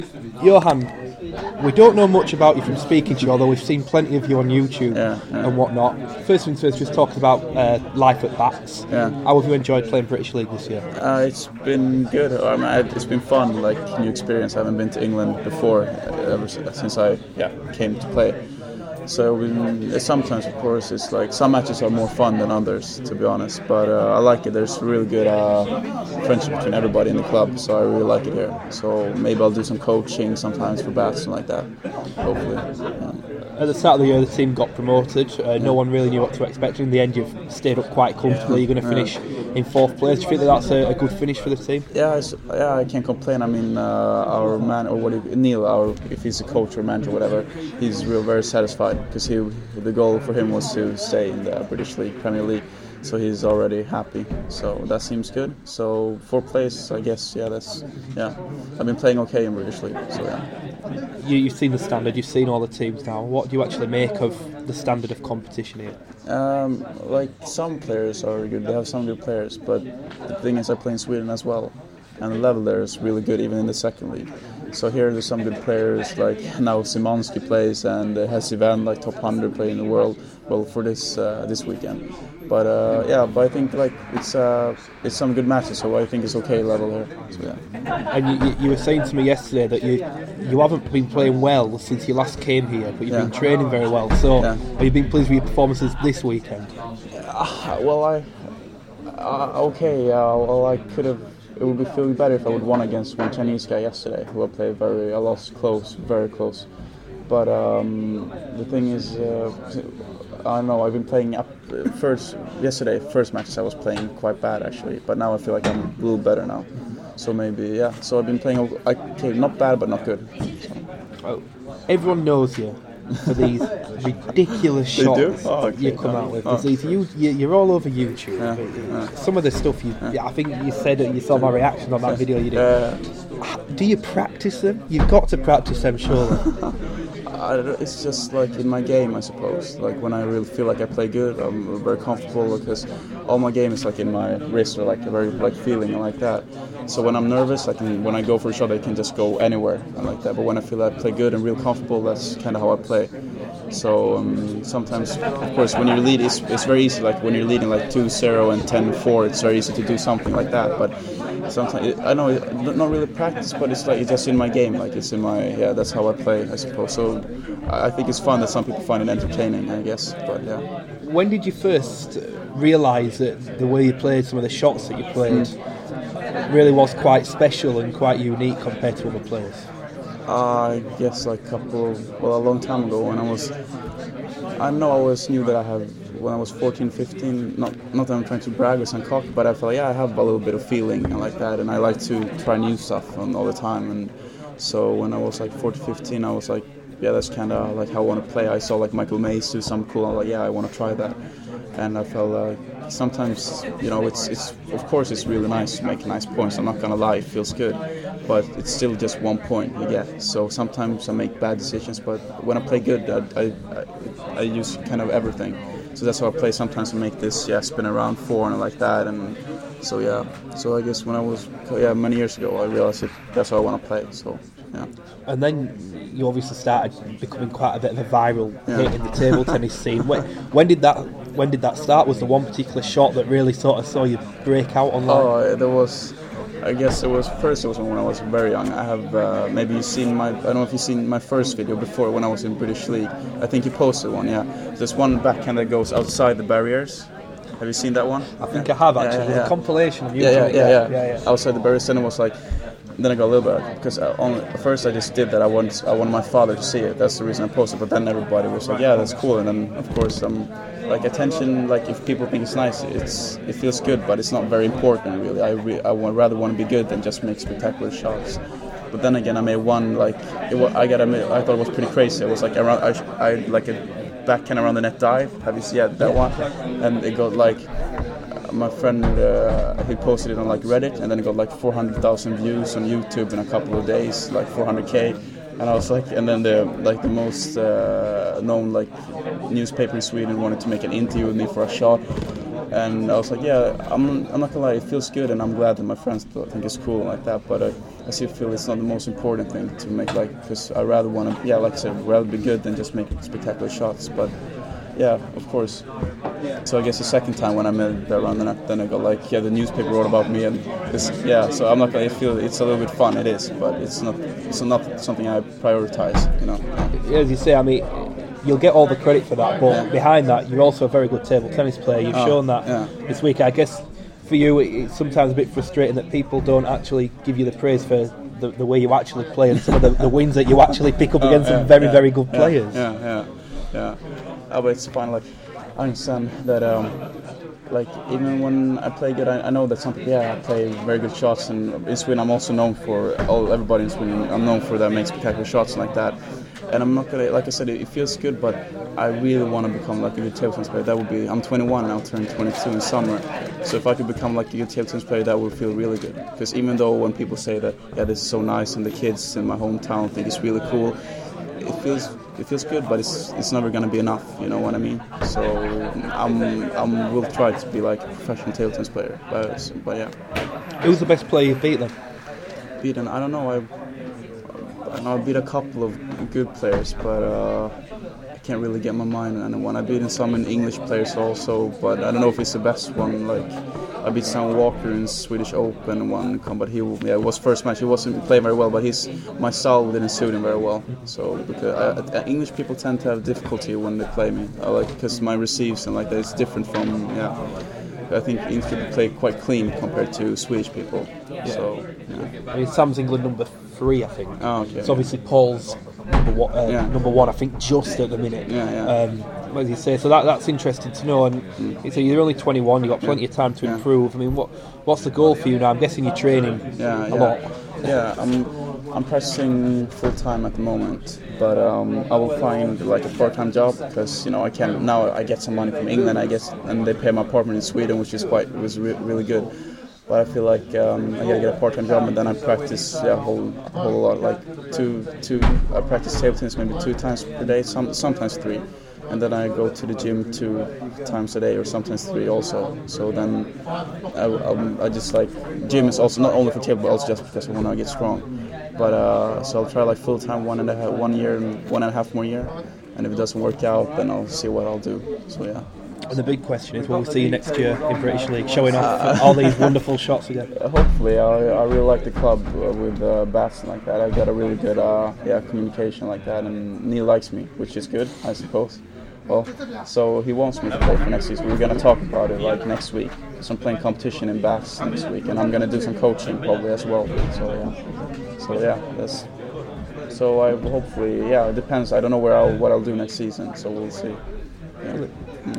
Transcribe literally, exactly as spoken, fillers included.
Johan, we don't know much about you from speaking to you, although we've seen plenty of you on YouTube yeah, yeah. and whatnot. First things first, just talking about uh, life at Bats. Yeah. How have you enjoyed playing British League this year? Uh, it's been good. I mean, it's been fun, like new experience. I haven't been to England before, ever since I yeah came to play. So we, sometimes, of course, it's like some matches are more fun than others, to be honest. But uh, I like it. There's really good uh, friendship between everybody in the club, so I really like it here. So maybe I'll do some coaching sometimes for Bats and like that, hopefully. Yeah. At the start of the year, the team got promoted. Uh, no one really knew what to expect. In the end, you've stayed up quite comfortably. You're going to finish yeah. in fourth place. Do you think that that's a, a good finish for the team? Yeah, it's, yeah, I can't complain. I mean, uh, our man, or what, if, Neil, our if he's a coach or manager, or whatever, he's real very satisfied because he the goal for him was to stay in the British League, Premier League. So he's already happy. So that seems good. So fourth place, I guess. Yeah, that's yeah. I've been playing okay in British League. So yeah. You, you've seen the standard. You've seen all the teams now. What do you actually make of the standard of competition here? Um, like some players are good. They have some good players, but the thing is, I play in Sweden as well, and the level there is really good, even in the second league. So here there's some good players, like now Szymanski plays, and uh, has Ivan, like top one hundred player in the world, well for this uh, this weekend. But uh, yeah, but I think like it's uh, it's some good matches, so I think it's okay level here. So, yeah. And you, you were saying to me yesterday that you you haven't been playing well since you last came here, but you've yeah. been training very well. So yeah. have you been pleased with your performances this weekend? Uh, well, I uh, okay. Uh, well, I could have. It would be feeling better if I would won against one Chinese guy yesterday, who I played very. I lost close, very close. But um, the thing is, uh, I don't know. I've been playing up first yesterday. First matches I was playing quite bad actually, but now I feel like I'm a little better now. So maybe yeah. So I've been playing. Okay, not bad, but not good. So. Oh, everyone knows you for these ridiculous shots oh, okay. you come out with. Oh. These, you, you're all over YouTube. Yeah, yeah. Some of the stuff you, yeah. I think you said that you saw my reaction on that video you did. Uh, Do you practice them? You've got to practice them, surely. It's just like in my game, I suppose. Like when I really feel like I play good, I'm very comfortable because all my game is like in my wrist or like a very like feeling like that. So when I'm nervous, I can when I go for a shot, I can just go anywhere and like that. But when I feel I play good and real comfortable, that's kind of how I play. So um, sometimes, of course, when you lead, it's, it's very easy. Like when you're leading like two zero and ten four, it's very easy to do something like that. But sometimes it, I know it, not really practice, but it's like it's just in my game. Like it's in my yeah, that's how I play, I suppose. So I think it's fun that some people find it entertaining, I guess. But yeah. When did you first realise that the way you played, some of the shots that you played, mm. really was quite special and quite unique compared to other players? Uh, I guess like a couple, well, a long time ago when I was, I know I always knew that I have, when I was fourteen, fifteen, not not that I'm trying to brag or sound cocky, but I felt, yeah, I have a little bit of feeling and like that, and I like to try new stuff and all the time. And so when I was like fourteen, fifteen, I was like, yeah, that's kind of like how I want to play. I saw like Michael Mays do something cool, I was like, yeah, I want to try that. And I felt uh, sometimes, you know, it's it's of course it's really nice to make nice points. I'm not gonna lie, it feels good, but it's still just one point you get. So sometimes I make bad decisions, but when I play good, I I, I use kind of everything. So that's how I play. Sometimes I make this yeah spin around four and like that, and so yeah. So I guess when I was yeah many years ago, I realized it, that's how I want to play. So yeah. And then you obviously started becoming quite a bit of a viral yeah. hit in the table tennis scene. When, when did that when did that start? Was there one particular shot that really sort of saw you break out online? Oh, there was. I guess it was first. It was when I was very young. I have uh, maybe you've seen my. I don't know if you've seen my first video before when I was in British League. I think you posted one. Yeah, there's one backhand that goes outside the barriers. Have you seen that one? I think yeah. I have actually. Yeah, yeah, yeah. A compilation of you. Yeah, yeah, yeah, yeah, yeah, yeah. Outside the barriers, and it was like. Then I got a little bit because I only, at first I just did that. I wanted I wanted my father to see it. That's the reason I posted. But then everybody was like, "Yeah, that's cool." And then of course, um, like attention. Like if people think it's nice, it's it feels good, but it's not very important really. I re- I would rather want to be good than just make spectacular shots. But then again, I made one like it was, I got I thought it was pretty crazy. It was like around I, I like a backhand around the net dive. Have you seen yeah, that one? And it got like. My friend, uh, he posted it on like Reddit, and then it got like four hundred thousand views on YouTube in a couple of days, like four hundred K. And I was like, and then the like the most uh, known like newspaper in Sweden wanted to make an interview with me for a shot. And I was like, yeah, I'm, I'm not gonna lie, it feels good, and I'm glad that my friends think it's cool and like that. But uh, I still feel it's not the most important thing to make, like, because I rather want to, yeah, like I said, rather be good than just make spectacular shots. But yeah, of course. So I guess the second time when I made that run, then I, then I got like, yeah, the newspaper wrote about me, and it's, yeah. So I'm not gonna feel it's a little bit fun. It is, but it's not, it's not something I prioritize, you know. As you say, I mean, you'll get all the credit for that, but yeah. behind that, you're also a very good table tennis player. You've oh, shown that yeah. this week. I guess for you, it's sometimes a bit frustrating that people don't actually give you the praise for the, the way you actually play and some of the, the wins that you actually pick up oh, against yeah, some very, yeah, very good yeah, players. Yeah, yeah, yeah. Oh, but it's fine. Like, I understand that. Um, like, even when I play good, I, I know that some people, yeah, I play very good shots, and in Sweden, I'm also known for all everybody in Sweden. I'm known for that makes spectacular shots like that. And I'm not gonna, like I said, it, it feels good, but I really want to become like a good table tennis player. That would be, I'm twenty-one and I'll turn twenty-two in summer. So if I could become like a good table tennis player, that would feel really good. Because even though when people say that, yeah, this is so nice, and the kids in my hometown think it's really cool, it feels it feels good, but it's it's never gonna be enough. You know what I mean? So I'm I'm will try to be like a professional table tennis player. But but yeah. Who's the best player you've beaten? Beaten? I don't know. I. I know I beat a couple of good players, but uh, I can't really get my mind on anyone. I beat some English players also, but I don't know if it's the best one. Like, I beat Sam Walker in Swedish Open one combat. He, yeah, it was first match. He wasn't playing very well, but his my style didn't suit him very well. So because I, I, English people tend to have difficulty when they play me, I like because my receives and like that is different from yeah. I think English people play quite clean compared to Swedish people. Yeah. So yeah. I mean, Sam's England number three, I think. Oh, okay. It's obviously Paul's number one, uh, yeah. number one, I think, just at the minute. Yeah, yeah. Um, as you say, so that that's interesting to know. And mm. so you're only twenty-one. You've got plenty yeah. of time to yeah. improve. I mean, what what's the goal for you now? I'm guessing you're training yeah, a yeah. lot. Yeah, I'm I'm practicing full time at the moment, but um, I will find like a part-time job because you know I can now I get some money from England, I guess, and they pay my apartment in Sweden, which is quite was re- really good. But I feel like um, I gotta get a part-time job, and then I practice yeah, a whole a whole lot, like two two. I practice table tennis maybe two times per day, some sometimes three, and then I go to the gym two times a day or sometimes three also. So then I, I, I just like gym is also not only for table, but also just because I want to get strong. But uh, so I'll try like full time one and a half, one year and one and a half more year, and if it doesn't work out, then I'll see what I'll do. So yeah. And the big question is, will we see you next year in British League, showing off uh, all these wonderful shots again? Hopefully, I, I really like the club uh, with uh, Bats like that. I got a really good uh, yeah communication like that, and Neil likes me, which is good, I suppose. Well, so he wants me to play for next season. We're gonna talk about it like next week. So I'm playing competition in Bats next week, and I'm gonna do some coaching probably as well. So yeah, so yeah, that's. So I hopefully yeah, it depends. I don't know where I'll what I'll do next season, so we'll see. Yeah.